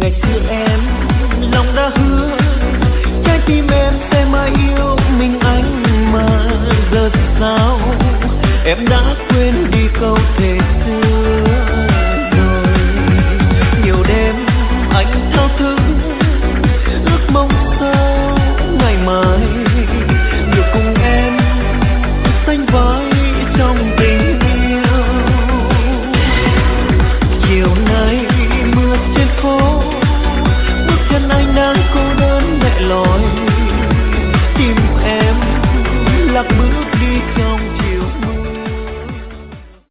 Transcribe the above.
ngày xưa em lòng đã hứa trái tim em sẽ mãi yêu mình anh, mà giờ sao em đã quên đi câu thề